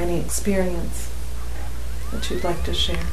any experience that you'd like to share.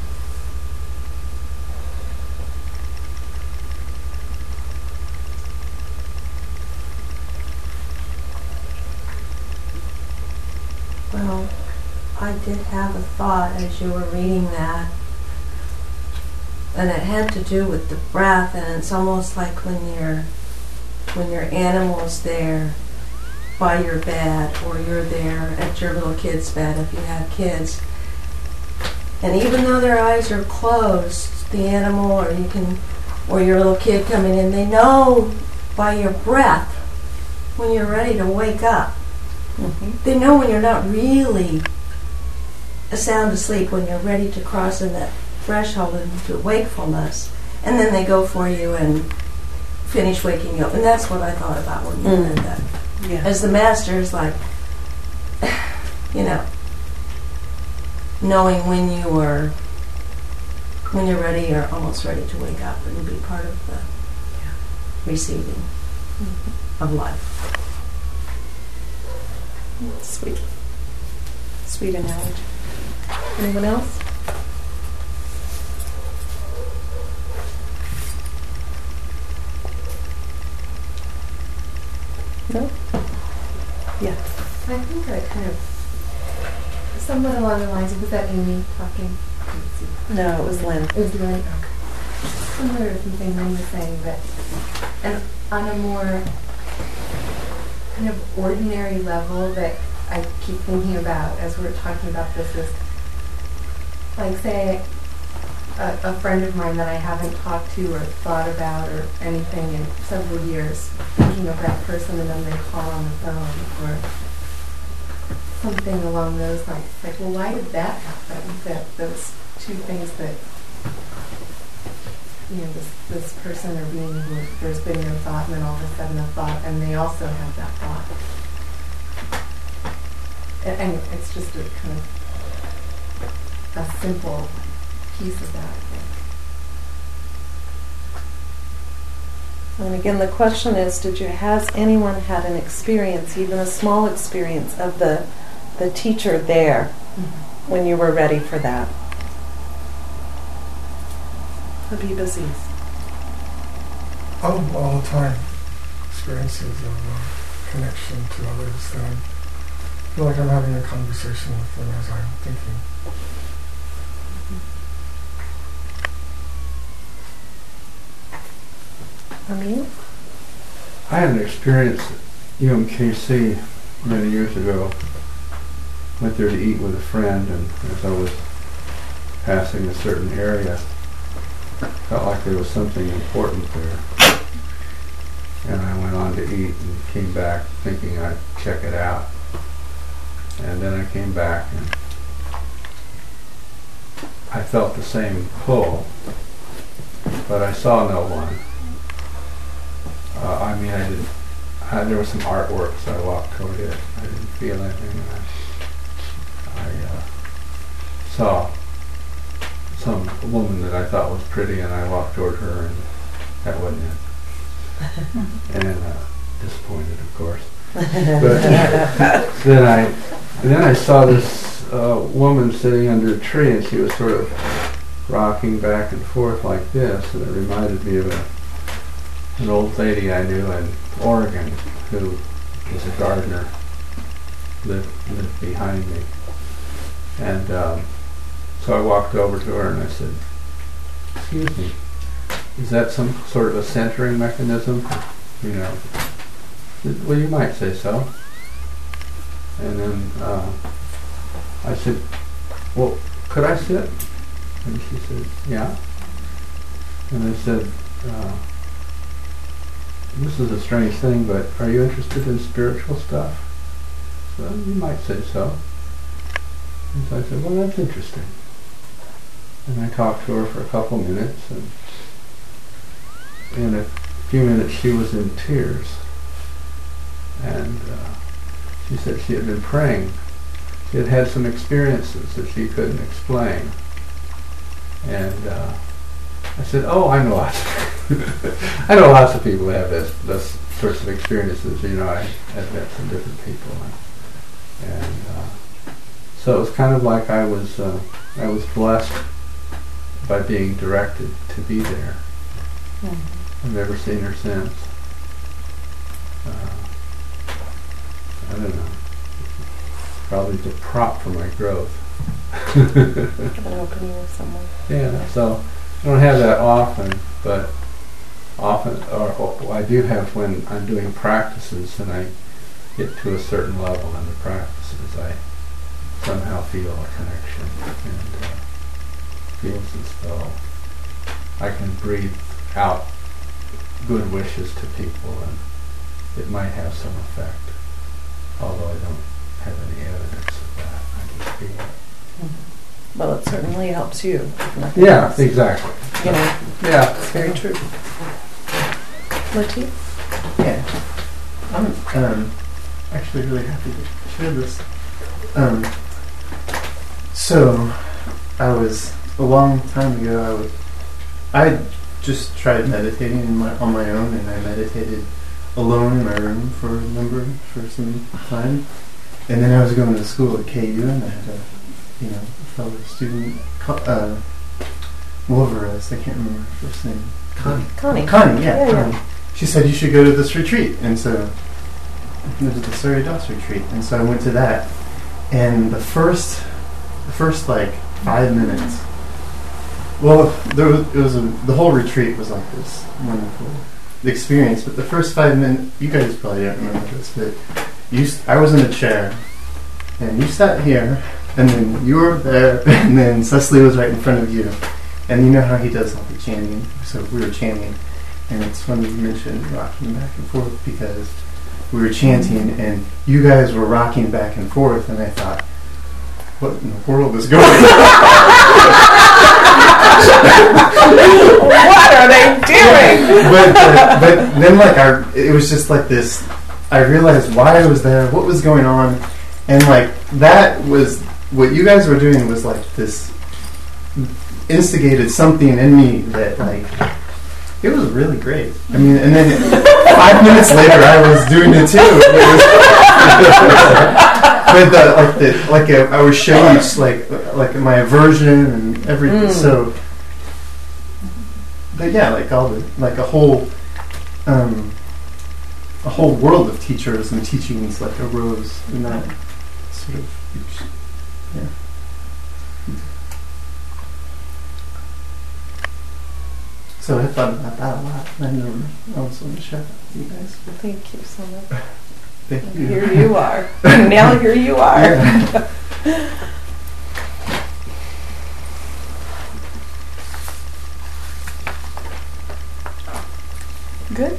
Well, I did have a thought as you were reading that, and it had to do with the breath, and it's almost like when your animal's there by your bed, or you're there at your little kid's bed if you have kids, and even though their eyes are closed, the animal or your little kid coming in, they know by your breath when you're ready to wake up. Mm-hmm. They know when you're not really sound asleep, when you're ready to cross in that threshold into wakefulness, and then they go for you and finish waking you up. And that's what I thought about when you read that. Yeah. As the master is like, knowing when you're ready or almost ready to wake up and be part of the receiving of life. Sweet. Sweet analogy. Anyone else? No? Yeah. I think I kind of, somewhat along the lines of, was that Amy talking? No, it was Lynn. It was Lynn? Okay. Similar to something Lynn was saying, but and on a more kind of ordinary level that I keep thinking about as we're talking about this is, like, say, a friend of mine that I haven't talked to or thought about or anything in several years, thinking of that person, and then they call on the phone or something along those lines. Like, well, why did that happen? That those two things that, this person or being who there's been no thought, and then all of a sudden a thought, and they also have that thought. And it's just a kind of a simple piece of that, I think. And again, the question is, has anyone had an experience, even a small experience, of the teacher there when you were ready for that? Habib Aziz. Oh, all the time. Experiences of connection to others. And I feel like I'm having a conversation with them as I'm thinking. Amin? I had an experience at UMKC many years ago. Went there to eat with a friend, and as I was passing a certain area, felt like there was something important there. And I went on to eat and came back thinking I'd check it out. And then I came back and I felt the same pull, but I saw no one. I didn't. There was some artwork, so I walked toward it. I didn't feel anything. I saw some woman that I thought was pretty, and I walked toward her, and that wasn't it. And disappointed, of course. But then I saw this woman sitting under a tree, and she was sort of rocking back and forth like this, and it reminded me of an old lady I knew in Oregon who was a gardener, lived behind me. And so I walked over to her and I said, "Excuse me, is that some sort of a centering mechanism?" Well, you might say so. And then I said, "Well, could I sit?" And she said, "Yeah." And I said, "This is a strange thing, but are you interested in spiritual stuff?" So you might say so. And so I said, "Well, that's interesting." And I talked to her for a couple minutes, and in a few minutes she was in tears. And she said she had been praying. She had had some experiences that she couldn't explain. And I said, "Oh, I know lots I know lots of people who have those sorts of experiences. I've met some different people. And So it was kind of like I was blessed by being directed to be there. I've never seen her since. I don't know. Probably the prop for my growth. An opening of someone. Yeah, so I don't have that often, but often, or I do have when I'm doing practices and I get to a certain level in the practices, I somehow feel a connection and feels as though I can breathe out good wishes to people and it might have some effect, although I don't have any evidence of that. I just feel it. Well, it certainly helps you. If nothing Yeah, else. exactly. You know, Yeah. it's very true. Latif? Yeah. I'm actually really happy to share this. So, I was, a long time ago, I just tried meditating on my own, and I meditated alone in my room for some time. And then I was going to school at KU, and I had a fellow student, Wolverez, I can't remember her first name. Connie. Connie, yeah. Yeah. She said you should go to this retreat, and so I went to the Surrey Das retreat, and so I went to that. And the first like 5 minutes. Well, the whole retreat was like this wonderful experience. But the first 5 minutes, you guys probably don't remember this, but I was in a chair, and you sat here, and then you were there, and then Cecily was right in front of you. And you know how he does all the chanting. So we were chanting, and it's funny you mentioned rocking back and forth because we were chanting, and you guys were rocking back and forth, and I thought, what in the world is going on? What are they doing? but then it was just like this. I realized why I was there, what was going on, and like that was what you guys were doing was like this instigated something in me that like it was really great. I mean, and then 5 minutes later I was doing it too. But I was showing like my aversion and everything. So, but yeah, like all the like a whole world of teachers and teachings like arose in that sort of yeah. So I thought about that a lot. I also want to share that with you guys. Thank you so much. Thank And you. here you are. Now here you are. Yeah. Good.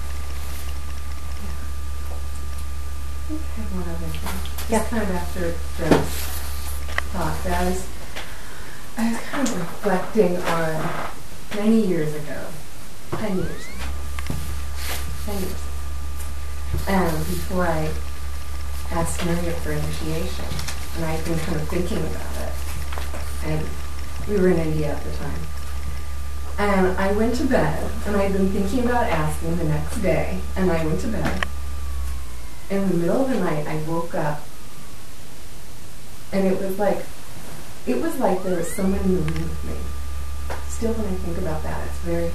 I have one other thing. Yeah. Just kind of after Joe's thought, that I was kind of reflecting on many years ago, 10 years ago, before I asked Maria for initiation, and I'd been kind of thinking about it, and we were in India at the time. And I went to bed, and I'd been thinking about asking the next day, and I went to bed. In the middle of the night, I woke up, and it was like there was someone in the room with me. Still, when I think about that, it's very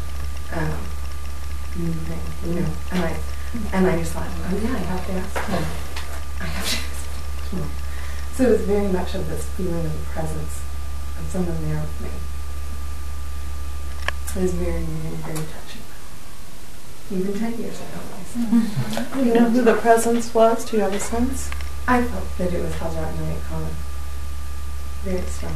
moving, you know. And I just thought, oh yeah, I have to ask him. I have to ask him. So it was very much of this feeling of the presence of someone there with me. It was very moving, very touching. Even 10 years ago, I said. Do you know who the presence was? Do you have a sense? I felt that it was Hazrat Inayat Khan. Very strong.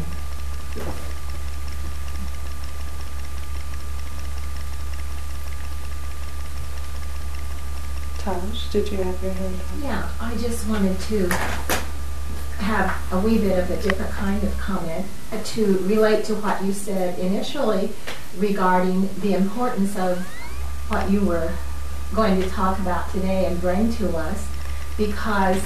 Taj, did you have your hand up? Yeah, I just wanted to have a wee bit of a different kind of comment to relate to what you said initially regarding the importance of what you were going to talk about today and bring to us, because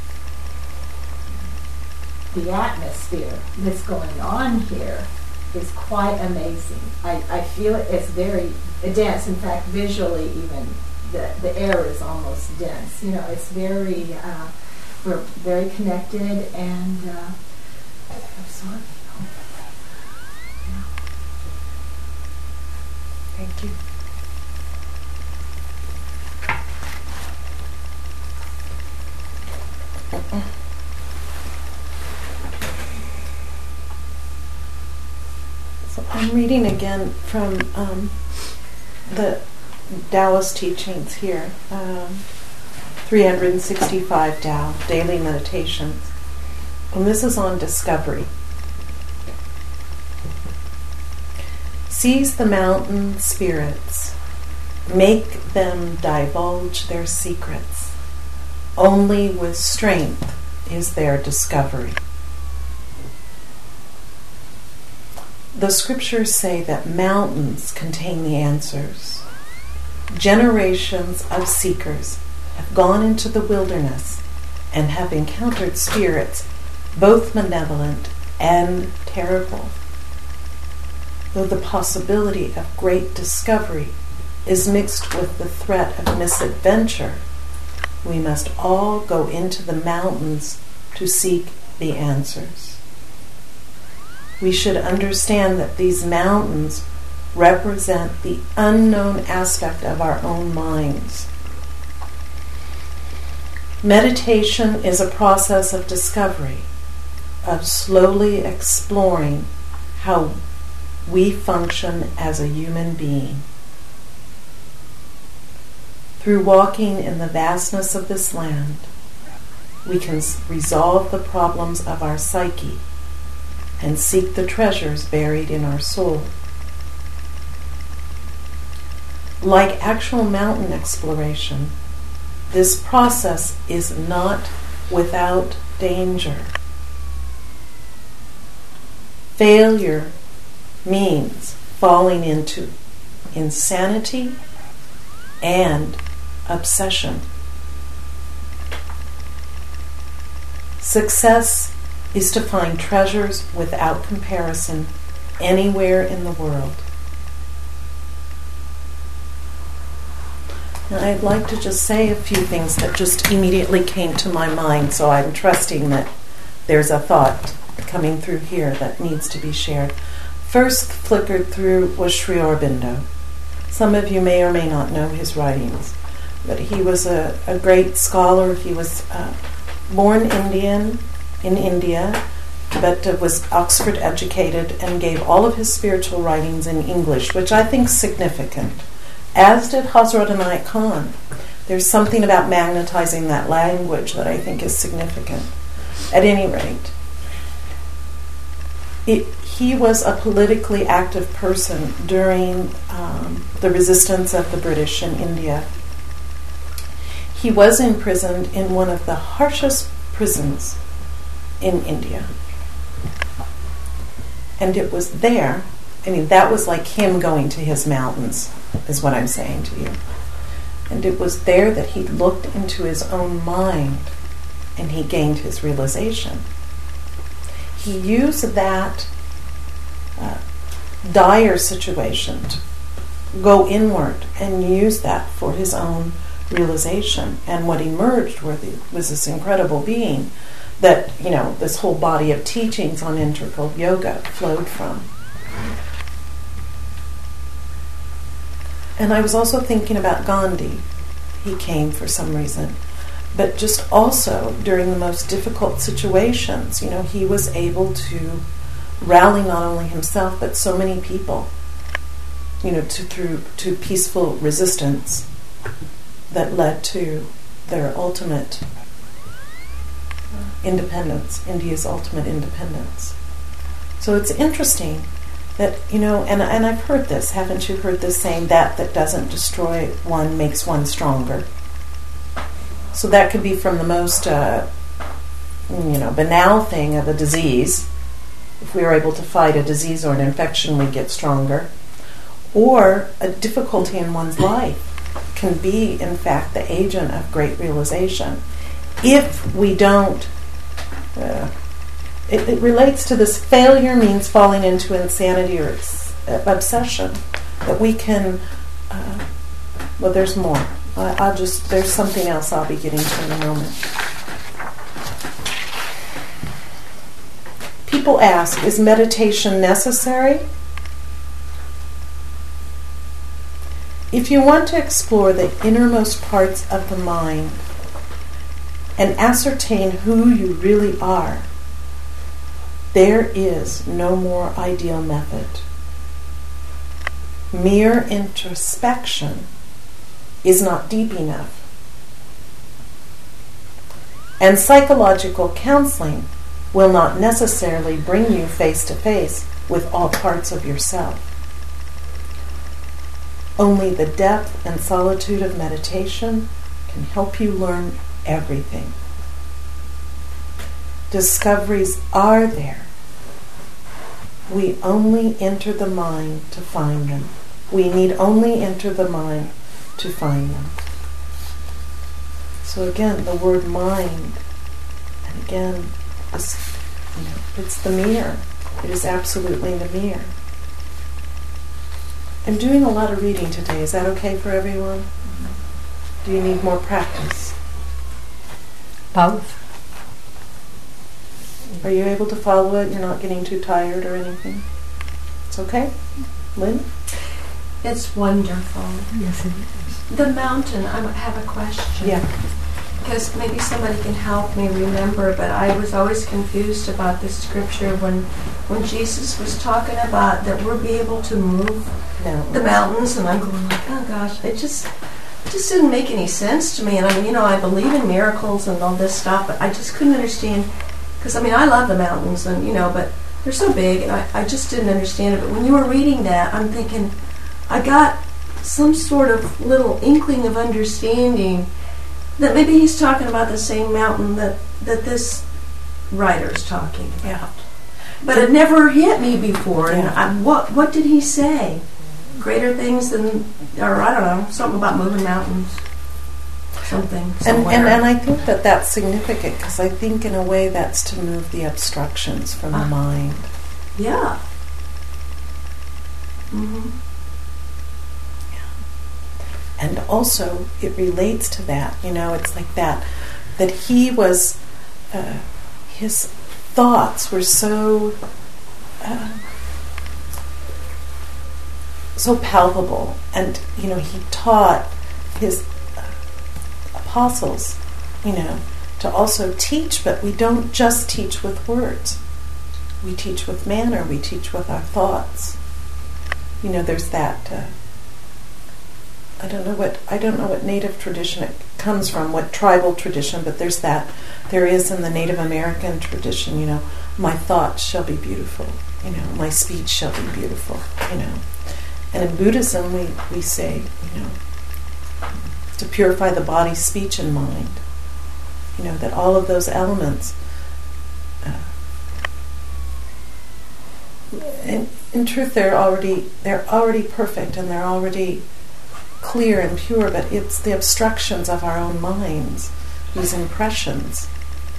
the atmosphere that's going on here is quite amazing. I feel it's very dense. In fact, visually even, the air is almost dense. You know, it's very we're very connected, and that's what I feel. Yeah. Thank you. So I'm reading again from the Taoist teachings here, 365 Tao, Daily Meditations. And this is on discovery. Seize the mountain spirits, make them divulge their secrets. Only with strength is there discovery. The scriptures say that mountains contain the answers. Generations of seekers have gone into the wilderness and have encountered spirits, both malevolent and terrible. Though the possibility of great discovery is mixed with the threat of misadventure, we must all go into the mountains to seek the answers. We should understand that these mountains represent the unknown aspect of our own minds. Meditation is a process of discovery, of slowly exploring how we function as a human being. Through walking in the vastness of this land, we can resolve the problems of our psyche and seek the treasures buried in our soul. Like actual mountain exploration, this process is not without danger. Failure means falling into insanity and obsession. Success is to find treasures without comparison anywhere in the world. Now, I'd like to just say a few things that just immediately came to my mind, so I'm trusting that there's a thought coming through here that needs to be shared. First flickered through was Sri Aurobindo. Some of you may or may not know his writings, but he was a great scholar. He was born Indian in India, but was Oxford educated and gave all of his spiritual writings in English, which I think is significant. As did Hazrat Inayat Khan. There's something about magnetizing that language that I think is significant. At any rate, he was a politically active person during the resistance of the British in India. He was imprisoned in one of the harshest prisons in India. And it was there, that was like him going to his mountains, is what I'm saying to you. And it was there that he looked into his own mind and he gained his realization. He used that dire situation to go inward and use that for his own realization. And what emerged was this incredible being that, this whole body of teachings on integral yoga flowed from. And I was also thinking about Gandhi. He came for some reason. But just also during the most difficult situations, he was able to rally not only himself but so many people, to peaceful resistance that led to their ultimate independence, India's ultimate independence. So it's interesting that, and I've heard this, haven't you heard this saying, that doesn't destroy one makes one stronger. So that could be from the most, banal thing of a disease. If we are able to fight a disease or an infection, we get stronger. Or a difficulty in one's life can be, in fact, the agent of great realization. If we don't, it relates to this failure means falling into insanity or obsession, that we can, there's more. There's something else I'll be getting to in a moment. People ask, is meditation necessary? If you want to explore the innermost parts of the mind and ascertain who you really are, there is no more ideal method. Mere introspection is not deep enough. And psychological counseling will not necessarily bring you face to face with all parts of yourself. Only the depth and solitude of meditation can help you learn everything. Discoveries are there. We only enter the mind to find them. We need only enter the mind to find them. So again, the word mind, and again, it's the mirror. It is absolutely the mirror. I'm doing a lot of reading today. Is that okay for everyone? Do you need more practice? Both. Are you able to follow it? You're not getting too tired or anything? It's okay? Lynn? It's wonderful. Yes, it is. The mountain, I have a question. Yeah. Because maybe somebody can help me remember, but I was always confused about this scripture when Jesus was talking about that we'll be able to move the mountains, and I'm going like, oh gosh, it just didn't make any sense to me. And I believe in miracles and all this stuff, but I just couldn't understand, because I love the mountains, and but they're so big, and I just didn't understand it. But when you were reading that, I'm thinking, I got some sort of little inkling of understanding that maybe he's talking about the same mountain that this writer's talking about. Yeah. But it never hit me before. Yeah. And what did he say? Greater things than, or I don't know, something about moving mountains. Something. And I think that that's significant, because I think in a way that's to move the obstructions from the mind. Yeah. Mm-hmm. And also, it relates to that. It's like that he was, his thoughts were so palpable. And, he taught his apostles, to also teach, but we don't just teach with words. We teach with manner, we teach with our thoughts. There's that... I don't know what native tradition it comes from, what tribal tradition, but there is in the Native American tradition, my thoughts shall be beautiful, my speech shall be beautiful, And in Buddhism we say, to purify the body, speech, and mind, that all of those elements, in truth they're already perfect, and they're already clear and pure, but it's the obstructions of our own minds, these impressions.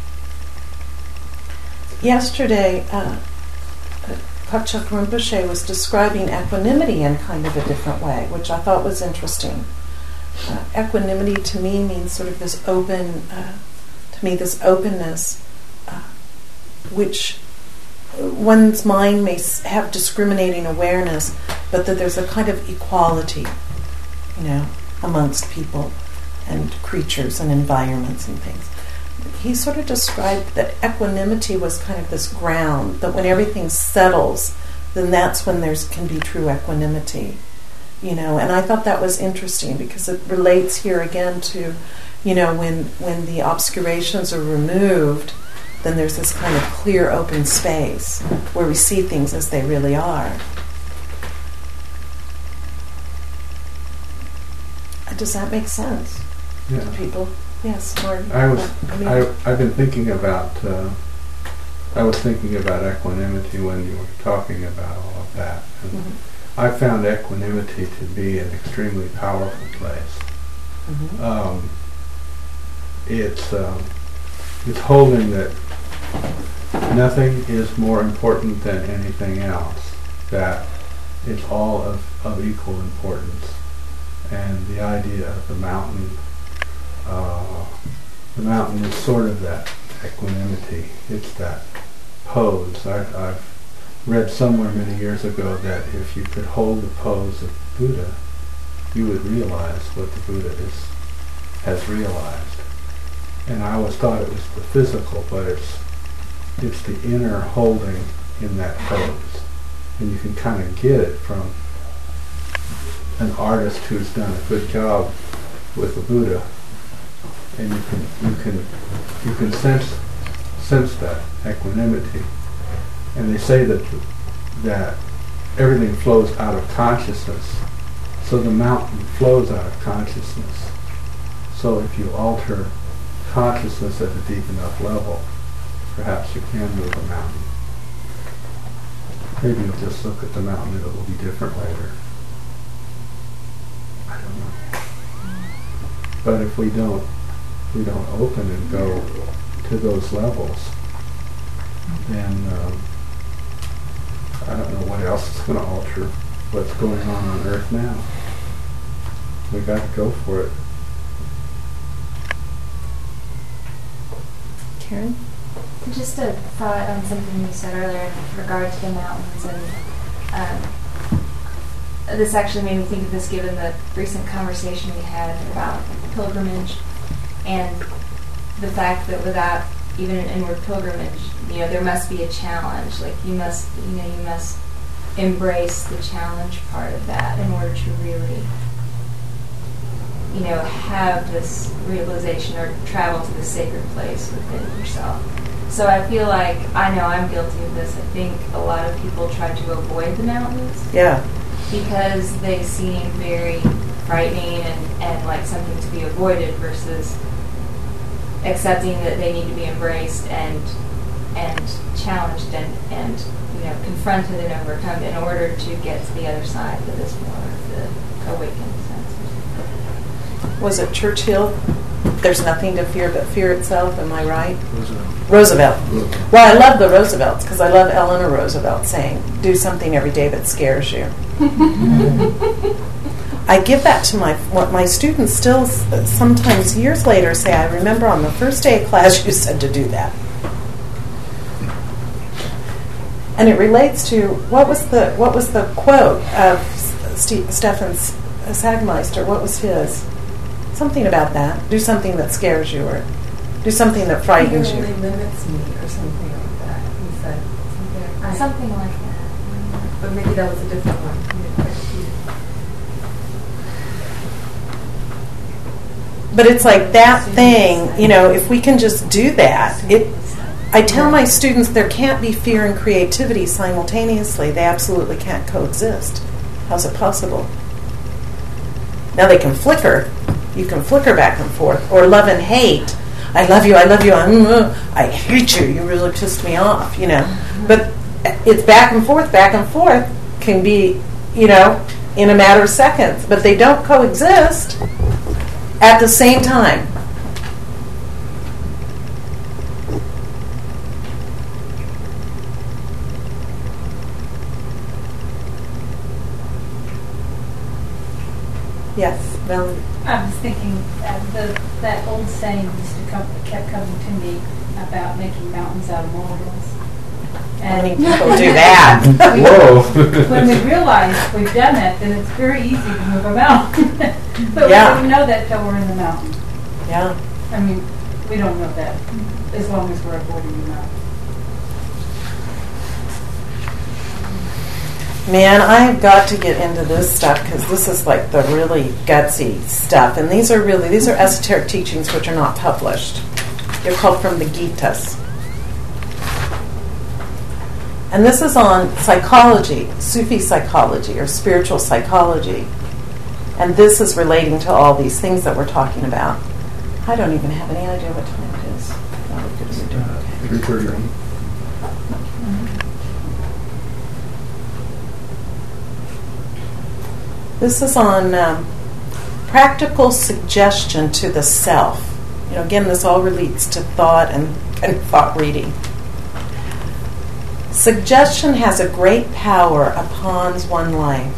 Yesterday, Kakchak Rinpoche was describing equanimity in kind of a different way, which I thought was interesting. Equanimity to me means sort of this this openness, which one's mind may have discriminating awareness, but that there's a kind of equality amongst people and creatures and environments and things. He sort of described that equanimity was kind of this ground, that when everything settles, then that's when there can be true equanimity. And I thought that was interesting, because it relates here again to, when the obscurations are removed, then there's this kind of clear open space where we see things as they really are. Does that make sense to people? Yes, Martin. I've been thinking about. I was thinking about equanimity when you were talking about all of that, and I found equanimity to be an extremely powerful place. It's holding that nothing is more important than anything else. That it's all of equal importance. And the idea of the mountain is sort of that equanimity. It's that pose. I've read somewhere many years ago that if you could hold the pose of Buddha, you would realize what the Buddha has realized. And I always thought it was the physical, but it's the inner holding in that pose. And you can kind of get it from an artist who's done a good job with the Buddha, and you can sense that equanimity. And they say that everything flows out of consciousness, so the mountain flows out of consciousness. So if you alter consciousness at a deep enough level, perhaps you can move a mountain. Maybe you'll just look at the mountain and it will be different later. I don't know. But if we don't open and go to those levels, then I don't know what else is going to alter what's going on Earth now. We got to go for it. Karen? Just a thought on something you said earlier in regard to the mountains, and this actually made me think of this given the recent conversation we had about pilgrimage and the fact that without even an inward pilgrimage, there must be a challenge. Like you must embrace the challenge part of that in order to really, have this realization or travel to the sacred place within yourself. So I feel like, I know I'm guilty of this. I think a lot of people try to avoid the mountains. Yeah. Because they seem very frightening and like something to be avoided versus accepting that they need to be embraced and challenged and confronted and overcome in order to get to the other side that is more of the awakened sense. Was it Churchill? There's nothing to fear but fear itself, am I right? Roosevelt. Well, I love the Roosevelts because I love Eleanor Roosevelt saying, do something every day that scares you. I give that to my students still sometimes years later say, I remember on the first day of class you said to do that. And it relates to, what was the quote of Stefan Sagmeister? What was his? Something about that. Do something that scares you, or do something that frightens you. It really limits me, or something like that. He said Something like that. but maybe that was a different one. But it's like that thing, if we can just do that. I tell my students there can't be fear and creativity simultaneously. They absolutely can't coexist. How's it possible? Now they can flicker. You can flicker back and forth. Or love and hate. I love you, I hate you, you really pissed me off, But it's back and forth can be, in a matter of seconds. But they don't coexist at the same time. Yes, Melanie. I was thinking that old saying kept coming to me about making mountains out of molehills. How many people do that? Whoa! When we realize we've done that, then it's very easy to move a mountain. But Yeah. we don't know that till we're in the mountain. Yeah. I mean, we don't know that as long as we're avoiding the mountain. Man, I've got to get into this stuff because this is like the really gutsy stuff. And these are esoteric teachings which are not published. They're called from the Gitas. And this is on psychology, Sufi psychology or spiritual psychology. And this is relating to all these things that we're talking about. I don't even have any idea what time it is. Oh, good, we're doing okay. 3:30. This is on practical suggestion to the self. Again, this all relates to thought and thought reading. Suggestion has a great power upon one's life.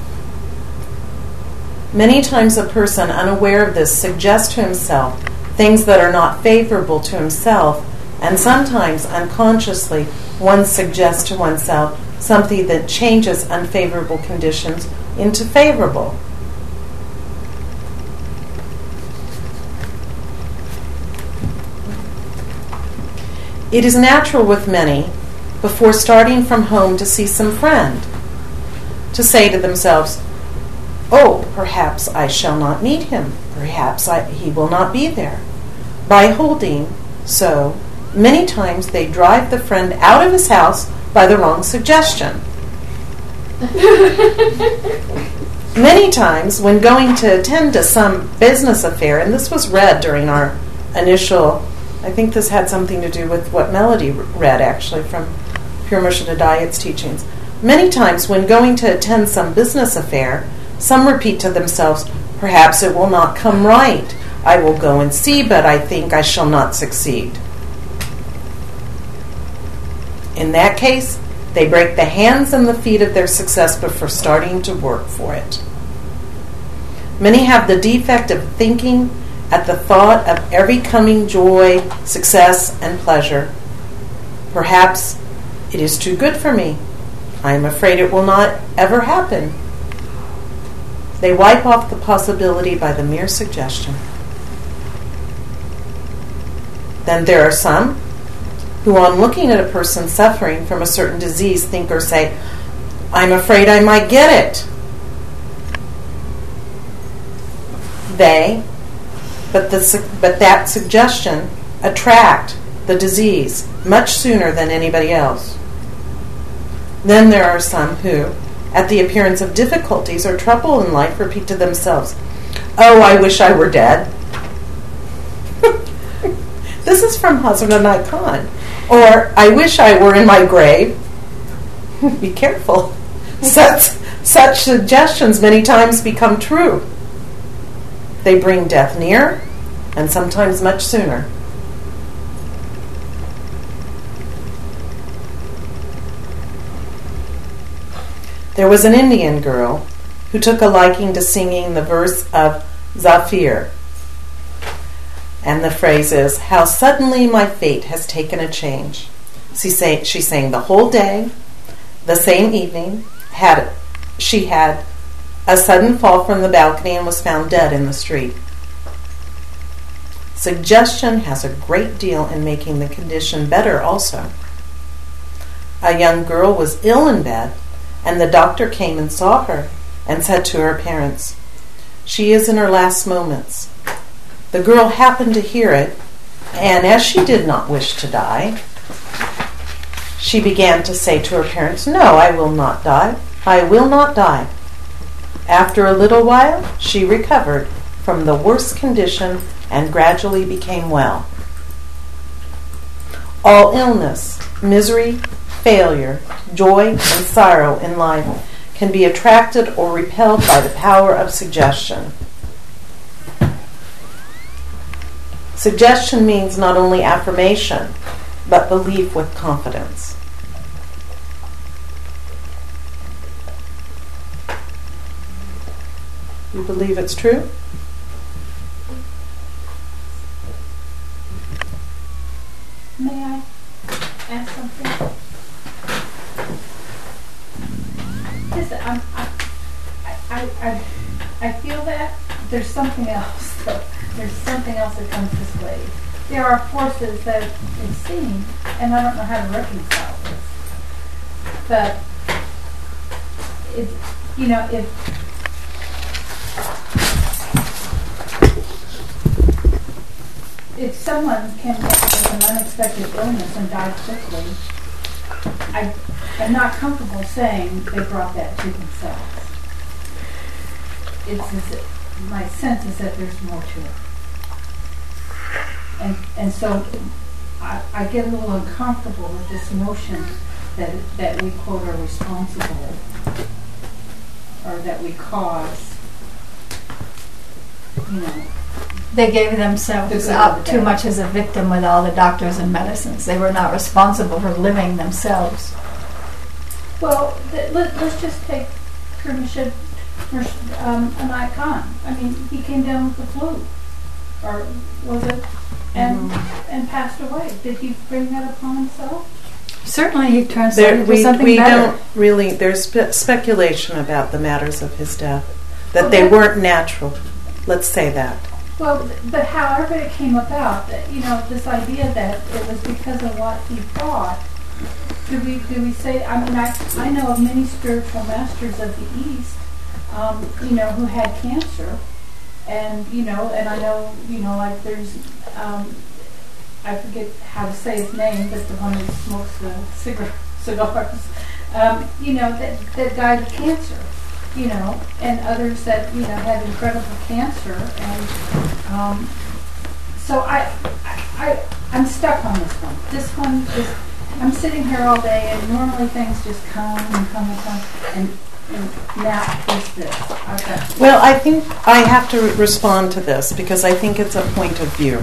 Many times a person unaware of this suggests to himself things that are not favorable to himself And sometimes, unconsciously, one suggests to oneself something that changes unfavorable conditions into favorable. It is natural with many, before starting from home to see some friend, to say to themselves, "Oh, perhaps I shall not meet him. Perhaps he will not be there." By holding so, many times they drive the friend out of his house by the wrong suggestion. Many times, when going to attend to some business affair, and this was read during our initial, I think this had something to do with what Melody read, actually, from Pure Moksha Dayat's teachings. Many times, when going to attend some business affair, some repeat to themselves, "Perhaps it will not come right. I will go and see, but I think I shall not succeed." In that case, they break the hands and the feet of their success before starting to work for it. Many have the defect of thinking at the thought of every coming joy, success, and pleasure, "Perhaps it is too good for me. I am afraid it will not ever happen." They wipe off the possibility by the mere suggestion. Then there are some who, on looking at a person suffering from a certain disease, think or say, "I'm afraid I might get it." But that suggestion attract the disease much sooner than anybody else. Then there are some who, at the appearance of difficulties or trouble in life, repeat to themselves, "Oh, I wish I were dead." This is from Hazrat Anai Khan. Or, "I wish I were in my grave." Be careful. Such suggestions many times become true. They bring death near, and sometimes much sooner. There was an Indian girl who took a liking to singing the verse of Zafir. And the phrase is, "How suddenly my fate has taken a change." She sang the whole day. The same evening, she had a sudden fall from the balcony and was found dead in the street. Suggestion has a great deal in making the condition better also. A young girl was ill in bed, and the doctor came and saw her and said to her parents, "She is in her last moments." The girl happened to hear it, and as she did not wish to die, she began to say to her parents, "No, I will not die. I will not die." After a little while, she recovered from the worst condition and gradually became well. All illness, misery, failure, joy, and sorrow in life can be attracted or repelled by the power of suggestion. Suggestion means not only affirmation, but belief with confidence. You believe it's true? May I ask something? Just, I feel that there's something else. There's something else that comes this way. There are forces that it seems, and I don't know how to reconcile this. But if someone can get an unexpected illness and die quickly, I'm not comfortable saying they brought that to themselves. My sense is that there's more to it. And so I get a little uncomfortable with this notion that we, quote, are responsible or that we cause, They gave themselves up too much as a victim with all the doctors and medicines. They were not responsible for living themselves. Well, let's just take Kermit Anai Khan. I mean, he came down with the flu. Or was it? and passed away. Did he bring that upon himself? Certainly he translated for something we better. don't really, there's speculation about the matters of his death, that they weren't natural. Let's say that. Well, but however it came about, this idea that it was because of what he thought, do we say, I know of many spiritual masters of the East, who had cancer, and I know, like there's, I forget how to say his name, but the one who smokes the cigars, that died of cancer, and others that, had incredible cancer, and so I'm stuck on this one. This one is, I'm sitting here all day, and normally things just come and come and come, and now it's this. Well, I think I have to respond to this because I think it's a point of view.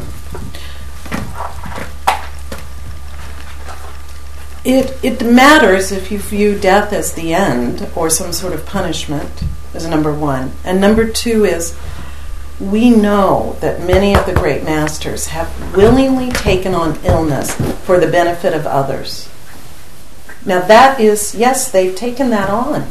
It matters if you view death as the end or some sort of punishment, is number one. And number two is, we know that many of the great masters have willingly taken on illness for the benefit of others. Now that is, yes, they've taken that on.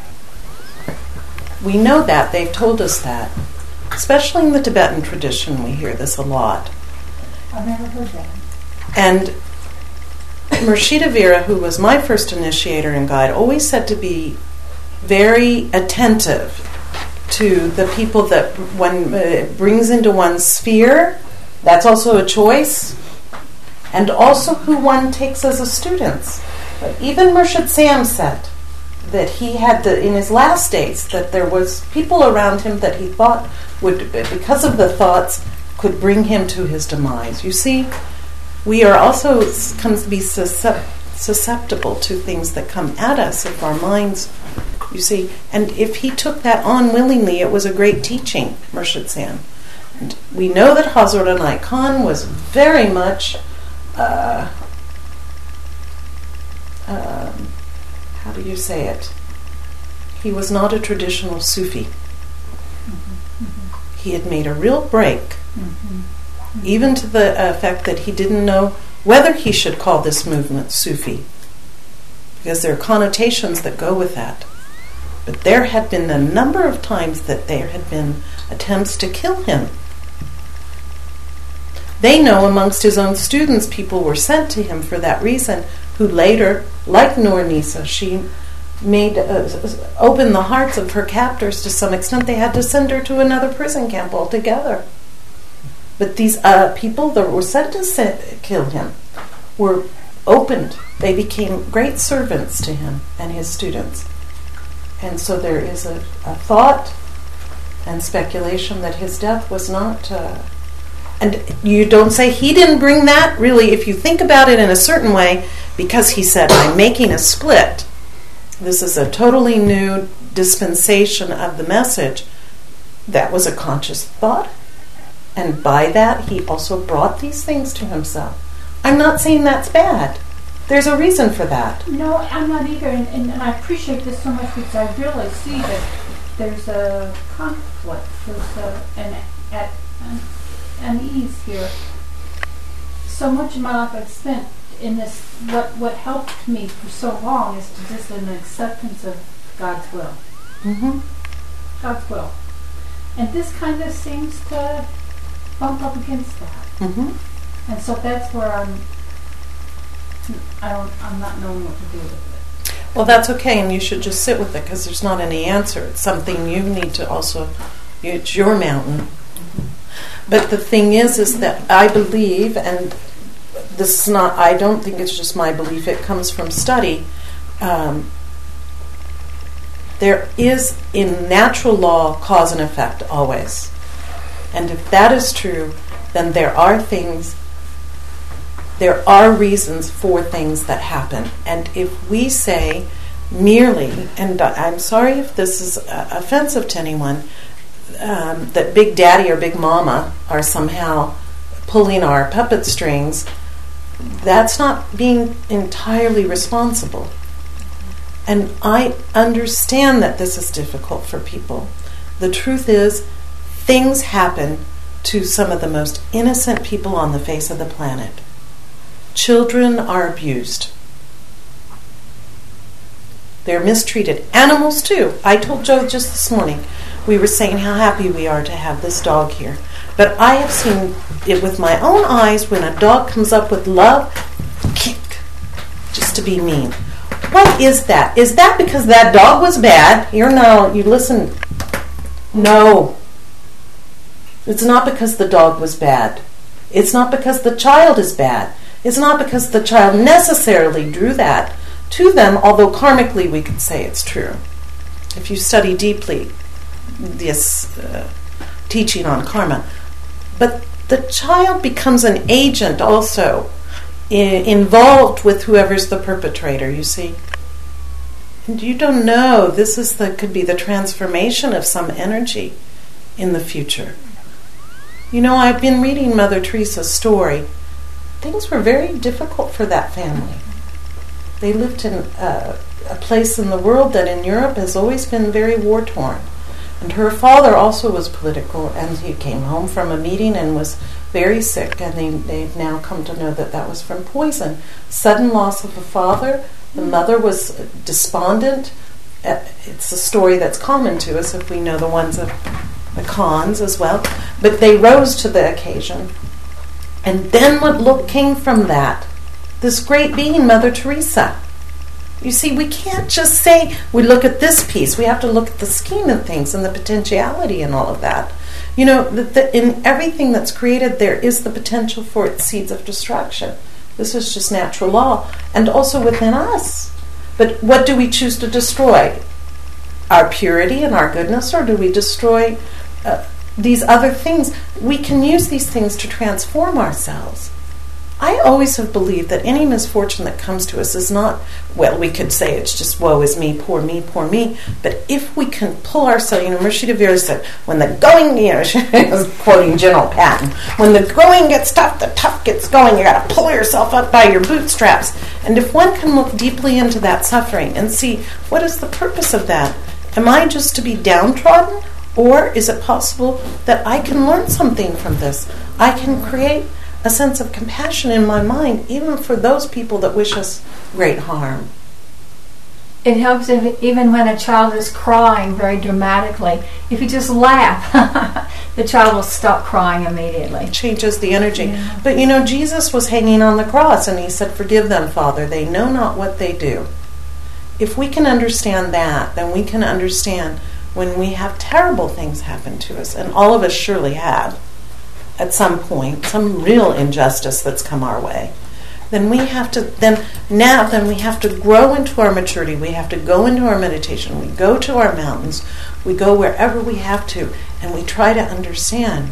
We know that. They've told us that. Especially in the Tibetan tradition, we hear this a lot. I've never heard that. And Murshidavira, who was my first initiator and guide, always said to be very attentive to the people that one brings into one's sphere. That's also a choice. And also who one takes as a student. But even Murshid Sam said that he had, in his last days, that there was people around him that he thought would, because of the thoughts, could bring him to his demise. You see, we are also comes to be susceptible to things that come at us if our minds, you see. And if he took that on willingly, it was a great teaching, Murshid Sam. And we know that Hazrat Anai Khan was very much, how do you say it? He was not a traditional Sufi. He had made a real break. Even to the effect that he didn't know whether he should call this movement Sufi, because there are connotations that go with that. But there had been a number of times that there had been attempts to kill him. They know amongst his own students people were sent to him for that reason, who later, like Noor Nisa, she made open the hearts of her captors to some extent. They had to send her to another prison camp altogether. But these people that were sent to kill him were opened. They became great servants to him and his students. And so there is a thought and speculation that his death was not... and you don't say he didn't bring that. Really, if you think about it in a certain way, because he said, I'm making a split. This is a totally new dispensation of the message. That was a conscious thought. And by that, he also brought these things to himself. I'm not saying that's bad. There's a reason for that. No, I'm not either. And I appreciate this so much because I really see that there's a conflict. There's an unease here. So much of my life I've spent in this, what helped me for so long is to just an acceptance of God's will. God's will. And this kind of seems to bump up against that. And so that's where I'm not knowing what to do with it. Well, that's okay, and you should just sit with it because there's not any answer. It's something you need to also, it's your mountain. But the thing is that I believe, and this is not, I don't think it's just my belief, it comes from study. There is, in natural law, cause and effect always. And if that is true, then there are reasons for things that happen. And if we say merely, and I'm sorry if this is offensive to anyone, that Big Daddy or Big Mama are somehow pulling our puppet strings, that's not being entirely responsible. And I understand that this is difficult for people. The truth is, things happen to some of the most innocent people on the face of the planet. Children are abused. They're mistreated. Animals too. I told Joe just this morning, we were saying how happy we are to have this dog here. But I have seen it with my own eyes when a dog comes up with love, kick, just to be mean. What is that? Is that because that dog was bad? You listen. No. It's not because the dog was bad. It's not because the child is bad. It's not because the child necessarily drew that to them, although karmically we could say it's true. If you study deeply this teaching on karma. But the child becomes an agent also, involved with whoever's the perpetrator, you see. And you don't know, this could be the transformation of some energy in the future. I've been reading Mother Teresa's story. Things were very difficult for that family. They lived in a place in the world that in Europe has always been very war-torn. And her father also was political, and he came home from a meeting and was very sick, and they've now come to know that was from poison. Sudden loss of a father. The mother was despondent. It's a story that's common to us if we know the ones of the Khans as well. But they rose to the occasion. And then what came from that? This great being, Mother Teresa. You see, we can't just say we look at this piece. We have to look at the scheme of things and the potentiality and all of that. In everything that's created, there is the potential for its seeds of destruction. This is just natural law. And also within us. But what do we choose to destroy? Our purity and our goodness, or do we destroy these other things? We can use these things to transform ourselves. I always have believed that any misfortune that comes to us is not, we could say it's just woe is me, poor me, poor me. But if we can pull ourselves, Mercy DeVere said, when the going, she was quoting General Patton, when the going gets tough, the tough gets going. You got to pull yourself up by your bootstraps. And if one can look deeply into that suffering and see, what is the purpose of that? Am I just to be downtrodden? Or is it possible that I can learn something from this? I can create a sense of compassion in my mind, even for those people that wish us great harm. It helps even when a child is crying very dramatically. If you just laugh, the child will stop crying immediately. It changes the energy. Yeah. But Jesus was hanging on the cross and he said, "Forgive them, Father, they know not what they do." If we can understand that, then we can understand when we have terrible things happen to us, and all of us surely have, at some point, some real injustice that's come our way, then we have to grow into our maturity. We have to go into our meditation. We go to our mountains. We go wherever we have to, and we try to understand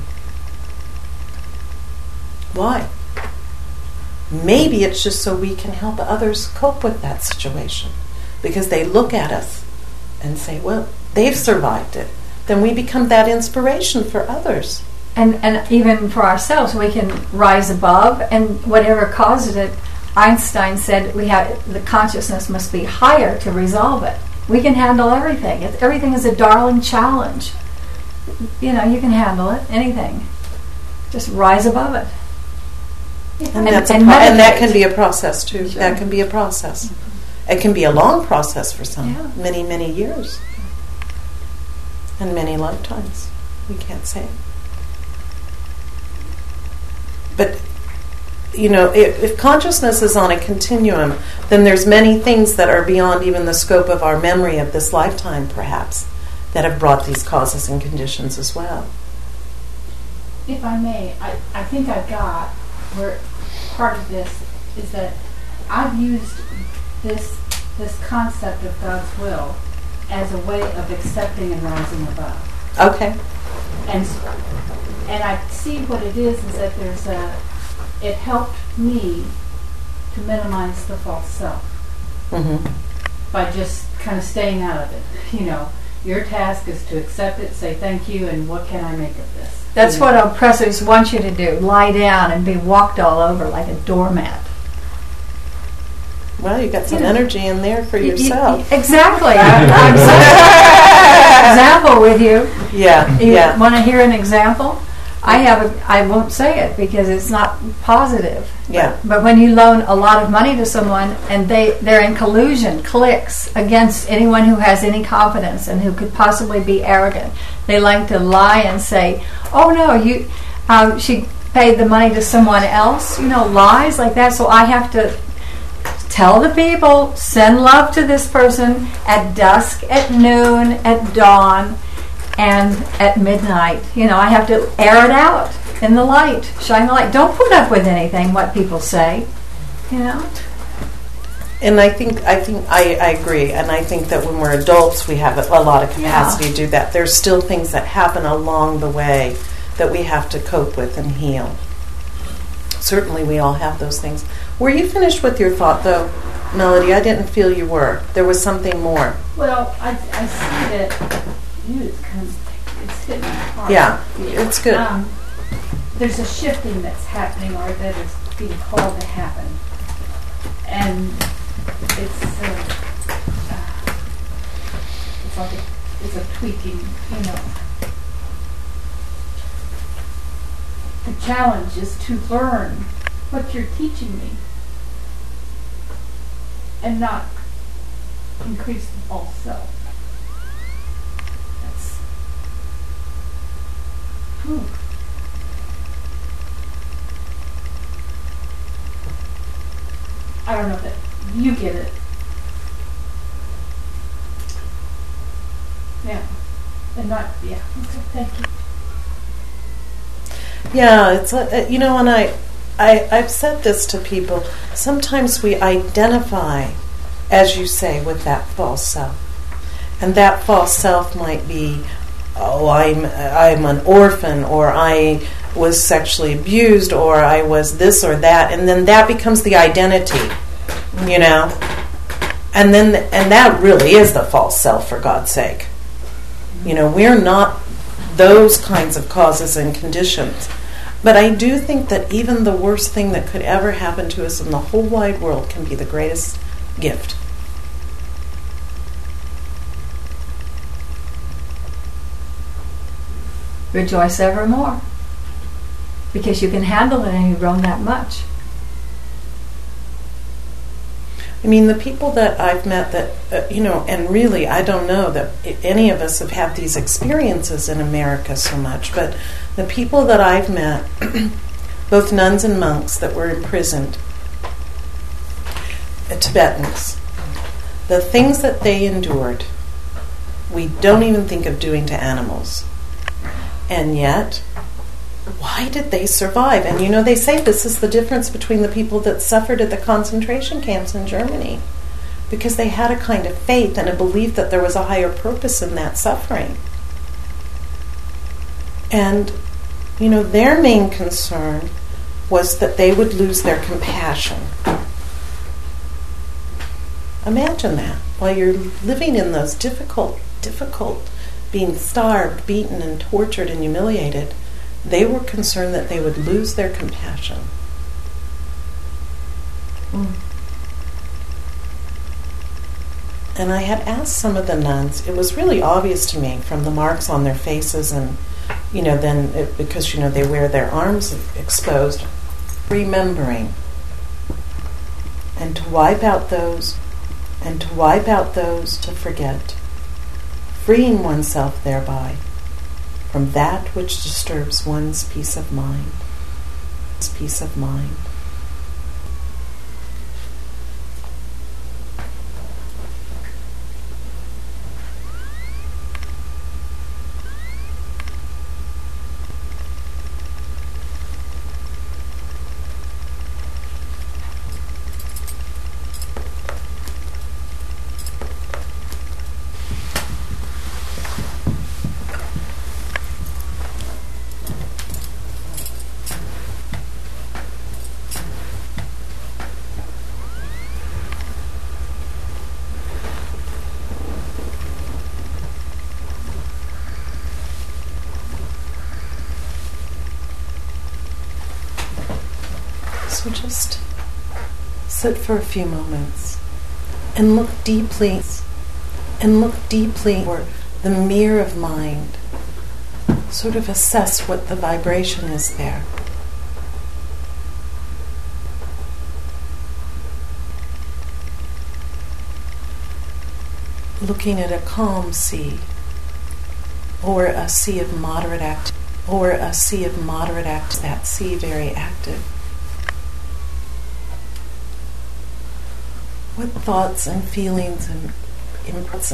why. Maybe it's just so we can help others cope with that situation, because they look at us and say, well, they've survived it. Then we become that inspiration for others. And even for ourselves, we can rise above, and whatever causes it, Einstein said the consciousness must be higher to resolve it. We can handle everything. Everything is a darling challenge. You can handle it, anything. Just rise above it. And that can be a process too. Sure. That can be a process. Mm-hmm. It can be a long process for some, many, many years. And many lifetimes. We can't say it. But, if consciousness is on a continuum, then there's many things that are beyond even the scope of our memory of this lifetime, perhaps, that have brought these causes and conditions as well. If I may, I think I've got where part of this is that I've used this concept of God's will as a way of accepting and rising above. Okay. And I see what it is that it helped me to minimize the false self. Mm-hmm. By just kind of staying out of it. Your task is to accept it, say thank you, and what can I make of this? That's what oppressors want you to do. Lie down and be walked all over like a doormat. Well, you got some energy in there for yourself. Exactly. I'm such an example with you. Yeah. You want to hear an example? I won't say it because it's not positive. Yeah. But when you loan a lot of money to someone and they're in collusion, cliques against anyone who has any confidence and who could possibly be arrogant, they like to lie and say, "Oh no, she paid the money to someone else." Lies like that. So I have to tell the people, send love to this person at dusk, at noon, at dawn, and at midnight. I have to air it out in the light, shine the light. Don't put up with anything what people say. And I think I agree, and I think that when we're adults, we have a lot of capacity to do that. There's still things that happen along the way that we have to cope with and heal. Certainly, we all have those things. Were you finished with your thought, though, Melody? I didn't feel you were. There was something more. Well, I see that. It's hitting hard. Yeah, it's good. There's a shifting that's happening, or that is being called to happen, and it's like it's a tweaking. The challenge is to learn what you're teaching me, and not increase the false self. I don't know that you get it. Yeah. And not, yeah. Okay, thank you. Yeah, it's, and I've said this to people. Sometimes we identify, as you say, with that false self. And that false self might be, I'm an orphan, or I was sexually abused, or I was this or that, and then that becomes the identity, and that really is the false self, for God's sake. We're not those kinds of causes and conditions. But I do think that even the worst thing that could ever happen to us in the whole wide world can be the greatest gift. Rejoice evermore, because you can handle it and you've grown that much. I mean, the people that I've met that, and really I don't know that any of us have had these experiences in America so much, but the people that I've met, both nuns and monks that were imprisoned, Tibetans, the things that they endured, we don't even think of doing to animals. And yet, why did they survive? And they say this is the difference between the people that suffered at the concentration camps in Germany, because they had a kind of faith and a belief that there was a higher purpose in that suffering. And, their main concern was that they would lose their compassion. Imagine that. While you're living in those difficult, being starved, beaten, and tortured and humiliated, they were concerned that they would lose their compassion. And I had asked some of the nuns, it was really obvious to me from the marks on their faces, and because they wear their arms exposed, remembering, and to wipe out those, to forget, freeing oneself thereby from that which disturbs one's peace of mind. Peace of mind. So just sit for a few moments and look deeply for the mirror of mind sort of assess what the vibration is there. Looking at a calm sea, or a sea of moderate activity, that sea very active. What thoughts and feelings and impulses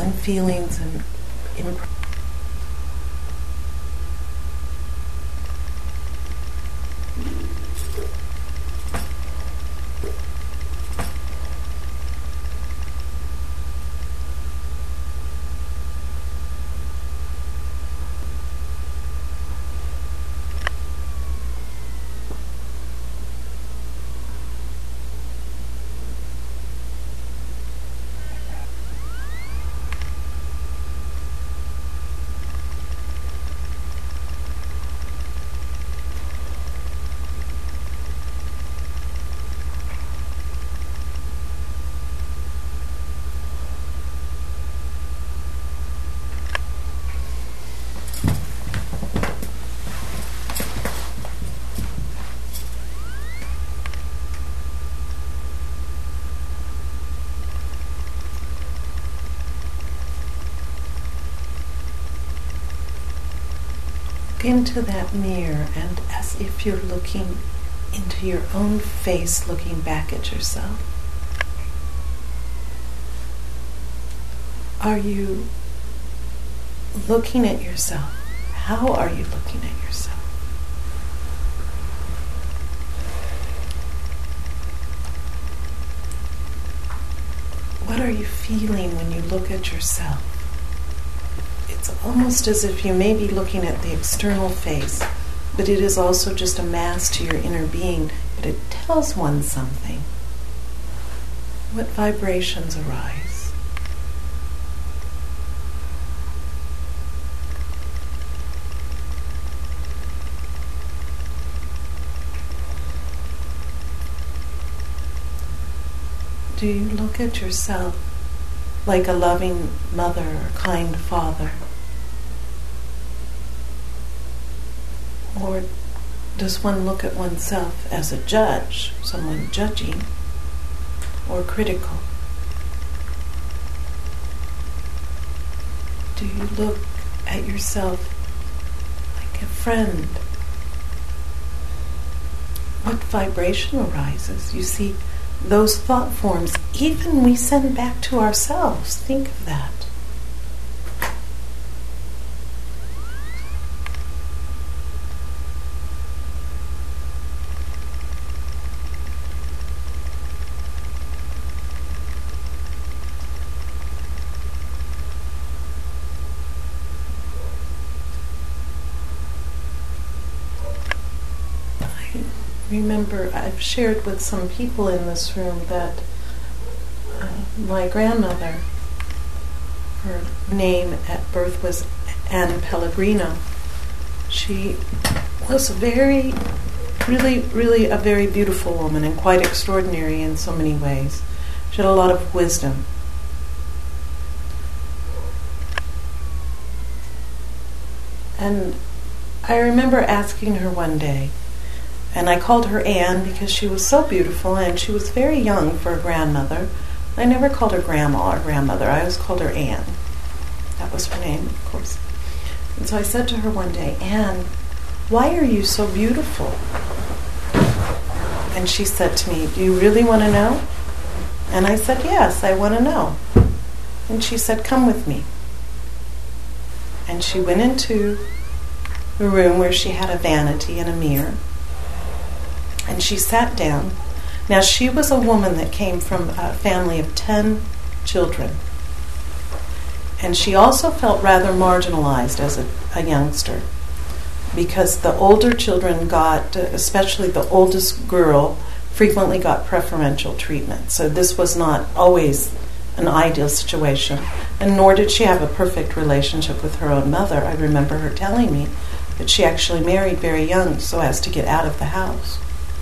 into that mirror, and as if you're looking into your own face, looking back at yourself. Are you looking at yourself? How are you looking at yourself? What are you feeling when you look at yourself? It's almost as if you may be looking at the external face, but it is also just a mask to your inner being, but it tells one something. What vibrations arise? Do you look at yourself like a loving mother or kind father? Or does one look at oneself as a judge, someone judging, or critical? Do you look at yourself like a friend? What vibration arises? You see, those thought forms, even we send back to ourselves. Think of that. Remember, I've shared with some people in this room that my grandmother, her name at birth was Anne Pellegrino. She was really a very beautiful woman and quite extraordinary in so many ways. She had a lot of wisdom. And I remember asking her one day, and I called her Anne because she was so beautiful and she was very young for a grandmother. I never called her grandma or grandmother. I always called her Anne. That was her name, of course. And so I said to her one day, Anne, why are you so beautiful? And she said to me, do you really want to know? And I said, yes, I want to know. And she said, come with me. And she went into the room where she had a vanity and a mirror. And she sat down. Now, she was a woman that came from a family of 10 children. And she also felt rather marginalized as a youngster, because the older children got, especially the oldest girl, frequently got preferential treatment. So this was not always an ideal situation. And nor did she have a perfect relationship with her own mother. I remember her telling me that she actually married very young so as to get out of the house.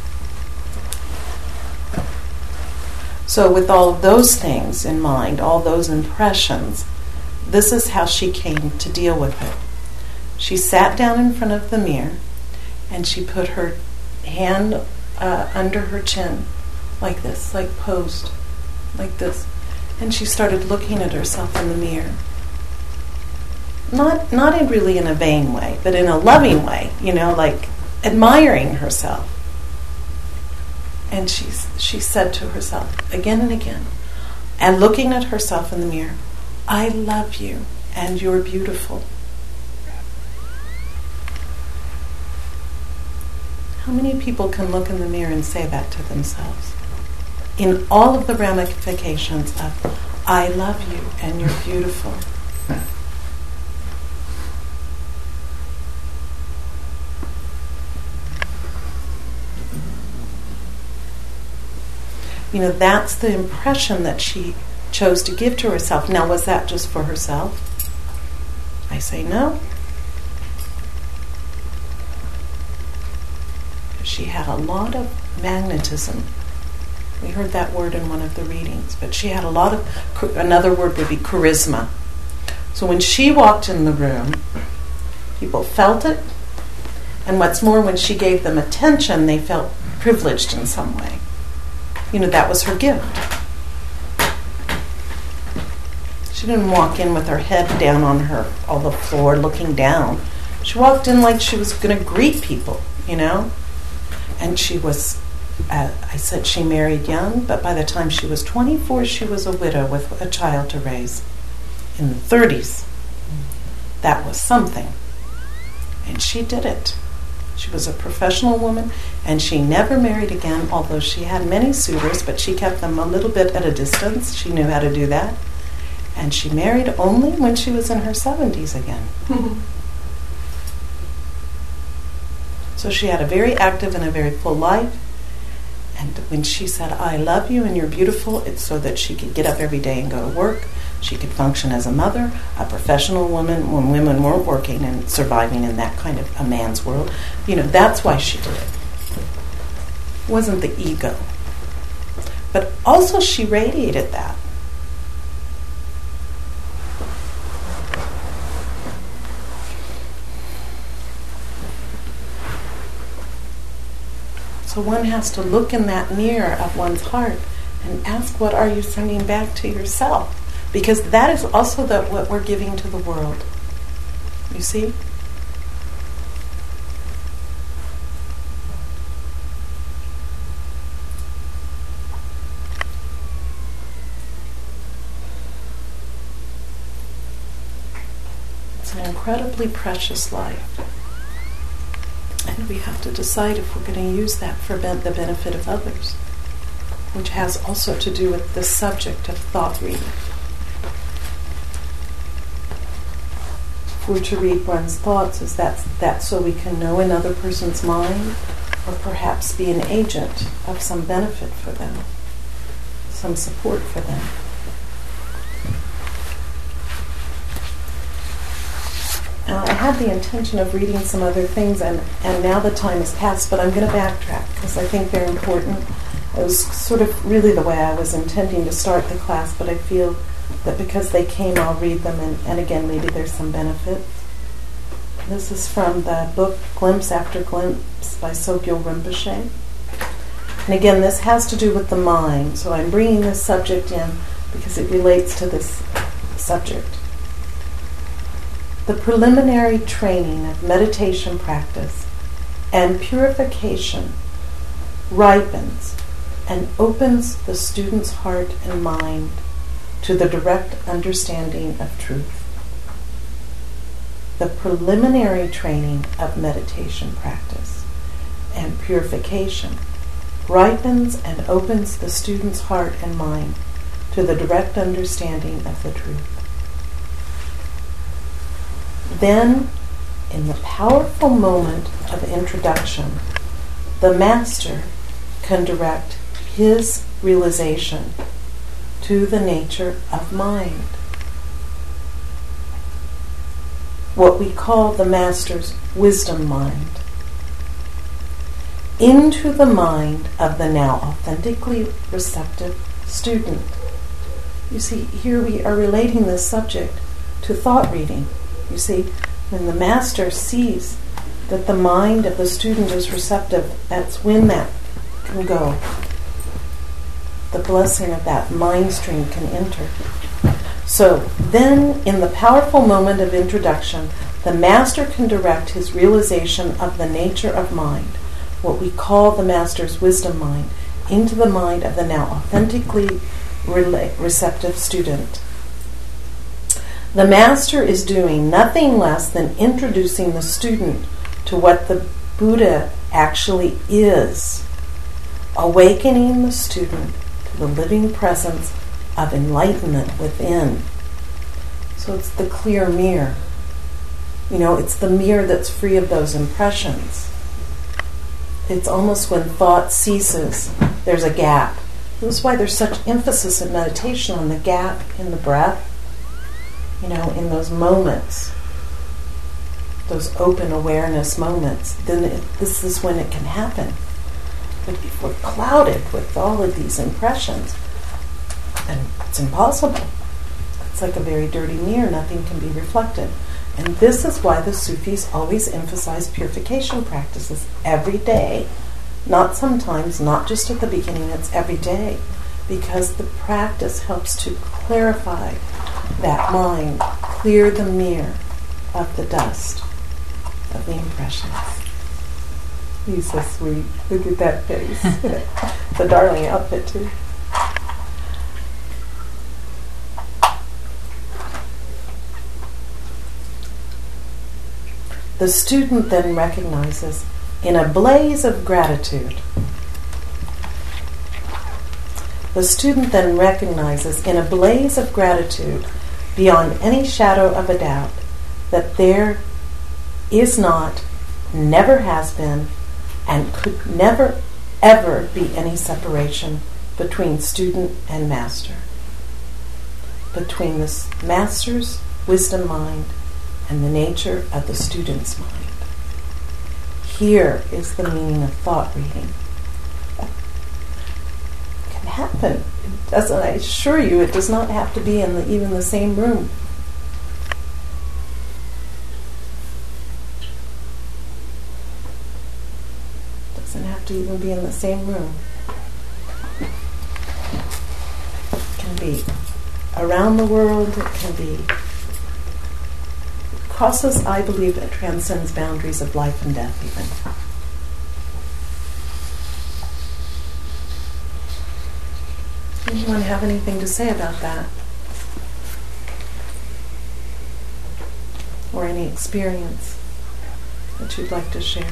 So with all of those things in mind, all those impressions, this is how she came to deal with it. She sat down in front of the mirror and she put her hand under her chin like this, like posed, like this. And she started looking at herself in the mirror. Not really in a vain way, but in a loving way, like admiring herself. And she said to herself again and again, and looking at herself in the mirror, I love you and you're beautiful. How many people can look in the mirror and say that to themselves? In all of the ramifications of, I love you and you're beautiful. That's the impression that she chose to give to herself. Now, was that just for herself? I say no. She had a lot of magnetism. We heard that word in one of the readings, but she had a lot of, another word would be charisma. So when she walked in the room, people felt it, and what's more, when she gave them attention, they felt privileged in some way. That was her gift. She didn't walk in with her head down on the floor looking down. She walked in like she was going to greet people, And she was, I said she married young, but by the time she was 24, she was a widow with a child to raise. In the 30s. That was something. And she did it. She was a professional woman, and she never married again, although she had many suitors, but she kept them a little bit at a distance. She knew how to do that. And she married only when she was in her 70s again. So she had a very active and a very full life. And when she said, I love you and you're beautiful, it's so that she could get up every day and go to work. She could function as a mother, a professional woman, when women weren't working and surviving in that kind of a man's world. That's why she did it. It wasn't the ego. But also she radiated that. So one has to look in that mirror of one's heart and ask, what are you sending back to yourself? Because that is also what we're giving to the world. You see? It's an incredibly precious life. And we have to decide if we're going to use that for the benefit of others, which has also to do with the subject of thought reading. If we're to read one's thoughts, is that so we can know another person's mind, or perhaps be an agent of some benefit for them, some support for them. I had the intention of reading some other things, and now the time has passed, but I'm going to backtrack because I think they're important. It was sort of really the way I was intending to start the class, but I feel that because they came, I'll read them, and again, maybe there's some benefit. This is from the book Glimpse After Glimpse by Sogyal Rinpoche. And again, this has to do with the mind, so I'm bringing this subject in because it relates to this subject. The preliminary training of meditation practice and purification ripens and opens the student's heart and mind to the direct understanding of truth. The preliminary training of meditation practice and purification ripens and opens the student's heart and mind to the direct understanding of the truth. Then, in the powerful moment of introduction, the master can direct his realization to the nature of mind. What we call the master's wisdom mind. Into the mind of the now authentically receptive student. You see, here we are relating this subject to thought reading. You see, When the master sees that the mind of the student is receptive, that's when that can go. The blessing of that mind stream can enter. So then, in the powerful moment of introduction, the master can direct his realization of the nature of mind, what we call the master's wisdom mind, into the mind of the now authentically receptive student. The master is doing nothing less than introducing the student to what the Buddha actually is, awakening the student to the living presence of enlightenment within. So it's the clear mirror. It's the mirror that's free of those impressions. It's almost when thought ceases, there's a gap. This is why there's such emphasis in meditation on the gap in the breath, in those moments, those open awareness moments. Then this is when it can happen. But if we're clouded with all of these impressions, and it's impossible. It's like a very dirty mirror, nothing can be reflected. And this is why the Sufis always emphasize purification practices every day. Not sometimes, not just at the beginning, it's every day. Because the practice helps to clarify that mind, clear the mirror of the dust of the impressions. He's so sweet. Look at that face. It's a darling outfit, too. The student then recognizes in a blaze of gratitude. The student then recognizes in a blaze of gratitude, beyond any shadow of a doubt, that there is not, never has been, and could never, ever be any separation between student and master. Between the master's wisdom mind and the nature of the student's mind. Here is the meaning of thought reading. It can happen. It doesn't, I assure you, it does not have to be in even the same room. It doesn't have to even be in the same room. It can be around the world. It can be crosses, I believe, it transcends boundaries of life and death even. Anyone have anything to say about that? Or any experience that you'd like to share?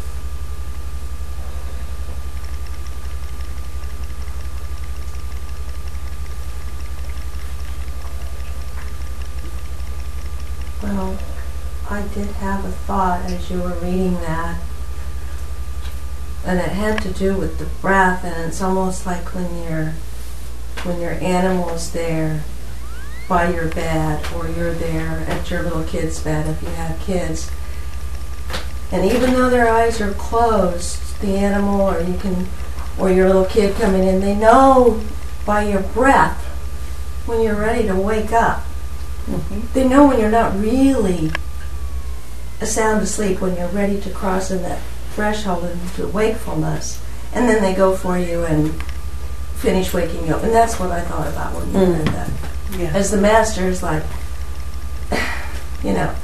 Well, I did have a thought as you were reading that, and it had to do with the breath, and it's almost like when your animal's there by your bed, or you're there at your little kid's bed if you have kids, and even though their eyes are closed, the animal or your little kid coming in, they know by your breath when you're ready to wake up. Mm-hmm. They know when you're not really sound asleep, when you're ready to cross in that threshold into wakefulness, and then they go for you and finish waking you up. And that's what I thought about when you read that. Yeah. As the master is like,